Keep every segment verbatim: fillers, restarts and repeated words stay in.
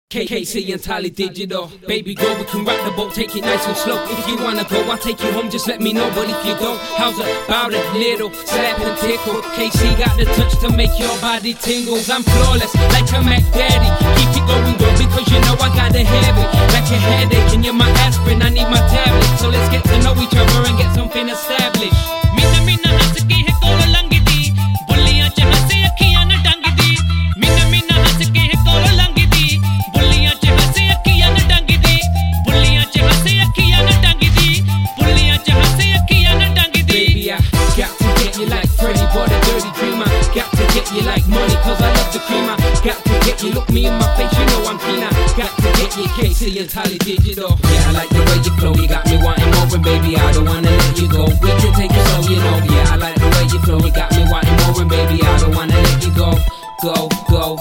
K K C entirely digital. Baby girl, we can rock the boat, take it nice and slow. If you wanna go, I'll take you home, just let me know. But if you don't, how's about a little slap and tickle? K C got the touch to make your body tingles. I'm flawless, like a Mac Daddy. Keep it going, girl, because you know I gotta have it. Like a headache, and you're my aspirin, I need my tablet. So let's get to know each other and get something established. Mina mina has ki hai kolo langi di, bulliyan ch hase akhiyan na dangi di. Mina mina has ki hai kolo langi di, bulliyan ch hase akhiyan na dangi di. Bulliyan ch hase akhiyan na dangi di. Bulliyan ch hase akhiyan na dangi di. Baby, I got to get you like Freddie, boy the dirty dreamer. Got to get you like money, cause I love the creamer. Got to get you, look me in my face, you know I'm keen. I got to get you, K C entirely digital. Yeah, I like the way you flow, you got me wanting more, and baby, I don't wanna let you go. We can take it slow, you know. Yeah, I like the way you flow, you got me wanting more, and baby, I don't wanna let you go. Go, go.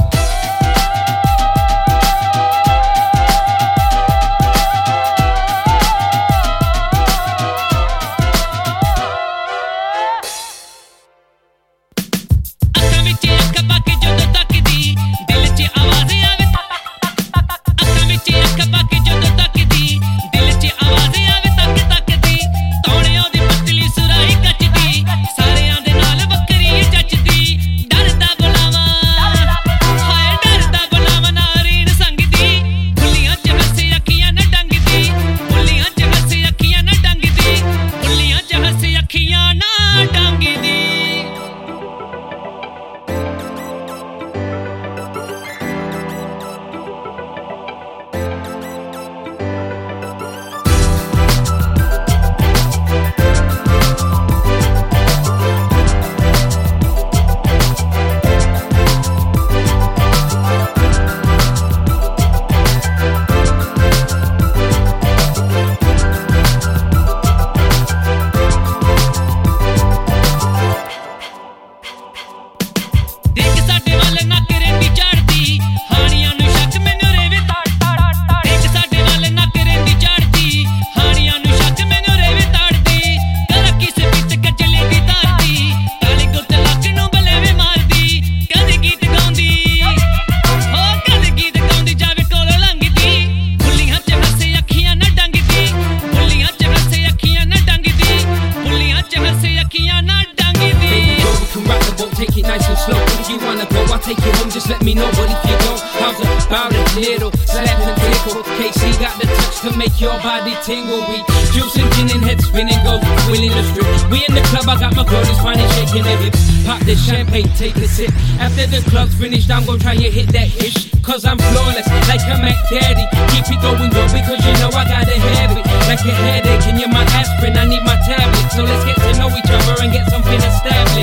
Take it nice and slow. If you wanna go, I'll take you home, just let me know. But if you don't, how's about a little slap and tickle? K C got the touch to make your body tingle. We juicing, gin and head spinning, go willing the strip. We in the club, I got my girlies finding, shaking their hips. Pop the champagne, take a sip. After the club's finished, I'm gonna try and hit that ish. Cause I'm flawless, like a Mac Daddy. Keep it going, girl, because you know I gotta have it. Like a headache, and you're my aspirin, I need my tablet. So let's get to know each other and get something established.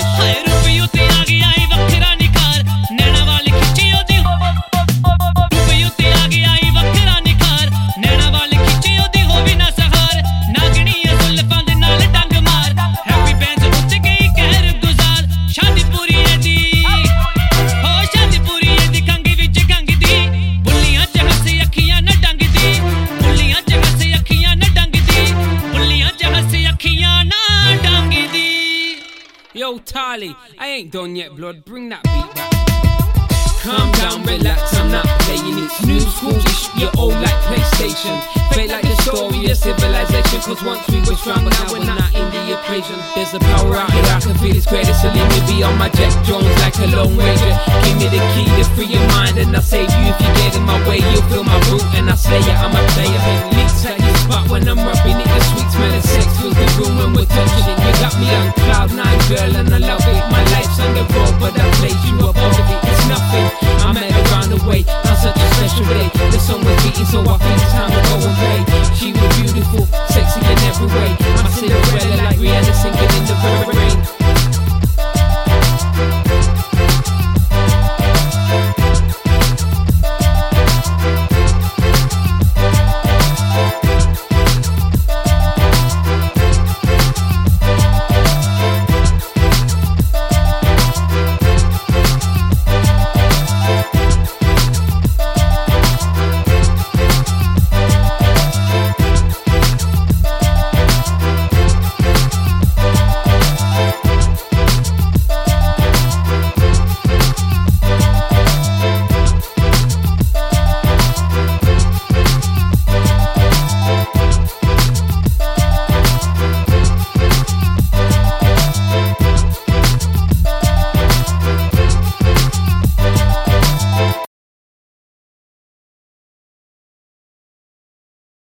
Yo, Tali, I ain't done yet, blood. Bring that beat back. Calm down, relax, I'm not playing it. New school ish, you're old like PlayStation. Fake like the story of civilization. Cause once we were strong, but now we're not in the equation. There's a power out here, I can feel it's greater. So leave me be on my Jack Jones like a Lone Ranger. Give me the key to free your mind, and I'll save you if you get in my way. You'll feel my root, and I'll slay it, I'm a player. Leaks at your spot when I'm rubbing it. The sweet smell of sex fills the room when we're touching it. You got me on cloud nine, girl, and I love it. My life's on the road, but I place you above it. It's nothing, I met her round the way on such a special day. The song was beating, so I think it's time to go and play. She was beautiful, sexy in every way. My Cinderella like Rihanna singing in the very